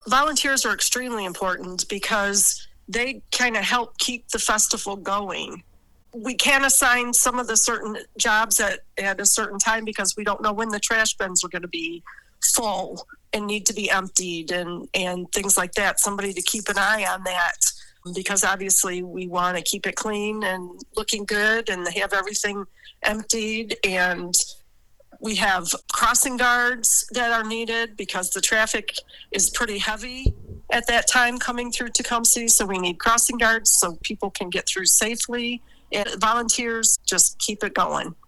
Volunteers are extremely important because they kind of help keep the festival going. We can assign some of the certain jobs at a certain time because we don't know when the trash bins are going to be full and need to be emptied and things like that. Somebody to keep an eye on that, because obviously we want to keep it clean and looking good and have everything emptied. And we have crossing guards that are needed because the traffic is pretty heavy at that time coming through Tecumseh. So we need crossing guards so people can get through safely. And volunteers just keep it going.